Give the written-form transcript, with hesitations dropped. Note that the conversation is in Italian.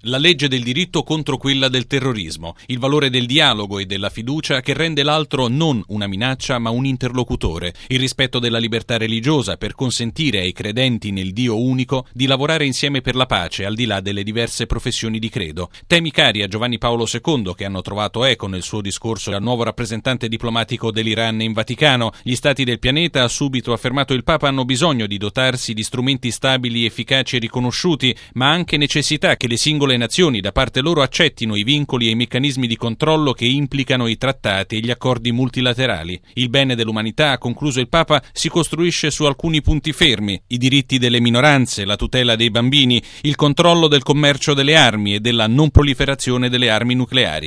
La legge del diritto contro quella del terrorismo, il valore del dialogo e della fiducia che rende l'altro non una minaccia ma un interlocutore, il rispetto della libertà religiosa per consentire ai credenti nel Dio unico di lavorare insieme per la pace al di là delle diverse professioni di credo. Temi cari a Giovanni Paolo II che hanno trovato eco nel suo discorso al nuovo rappresentante diplomatico dell'Iran in Vaticano. Gli stati del pianeta, ha subito affermato il Papa, hanno bisogno di dotarsi di strumenti stabili, efficaci e riconosciuti, ma anche necessità che le singole nazioni da parte loro accettino i vincoli e i meccanismi di controllo che implicano i trattati e gli accordi multilaterali. Il bene dell'umanità, ha concluso il Papa, si costruisce su alcuni punti fermi: i diritti delle minoranze, la tutela dei bambini, il controllo del commercio delle armi e della non proliferazione delle armi nucleari.